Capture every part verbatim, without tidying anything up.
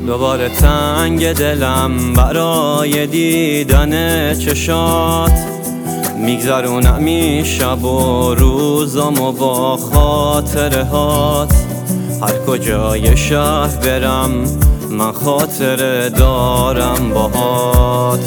دوباره تنگ دلم برای دیدن چشات، میگذرونم این شب و روزامو با خاطره هات. هر کجای شهر برم من خاطره دارم باهات.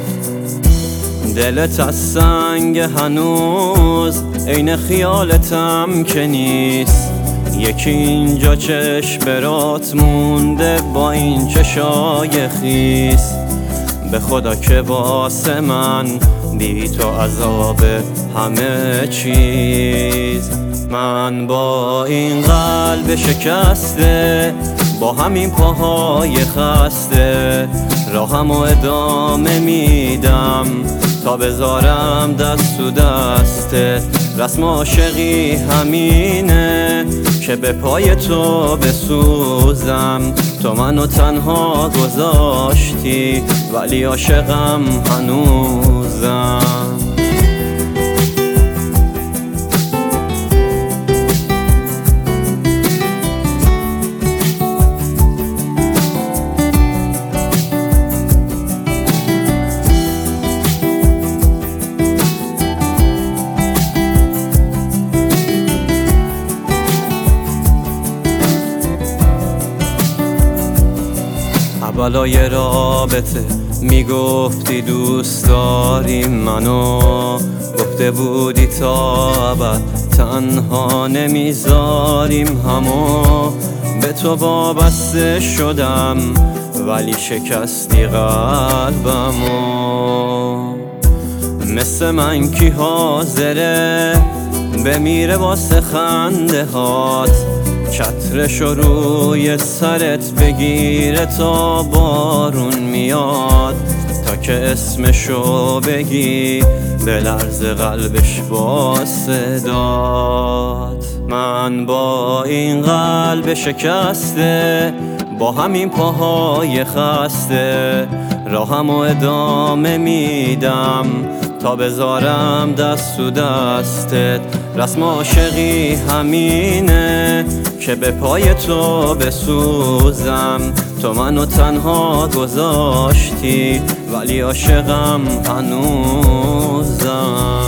دلت از سنگ هنوز عین خیالتم که نیست، یکی اینجا چشم برات مونده با این چشای خیس. به خدا که واسه من بی تو عذاب همه چیز. من با این قلب شکسته، با همین پاهای خسته، راهمو ادامه میدم تا بذارم دست تو دستت. رسم عاشقی همینه که به پای تو بسوزم. تو منو تنها گذاشتی ولی عاشقم هنوزم. اولای رابطه میگفتی دوست داری منو، گفته بودی تا ابد تنها نمیذاریم همو. به تو وابسته شدم ولی شکستی قلبمو. مثل من کی حاضره بمیره واسه خنده هات، چترشو روی سرت بگیره تا بارون میاد. تا که اسمشو بگی بلرز قلبش با صدات. من با این قلب شکسته، با همین پاهای خسته، راهمو ادامه میدم تا بذارم دست تو دستت. رسم عاشقی همینه که به پای تو بسوزم. تو منو تنها گذاشتی ولی عاشقم هنوزم.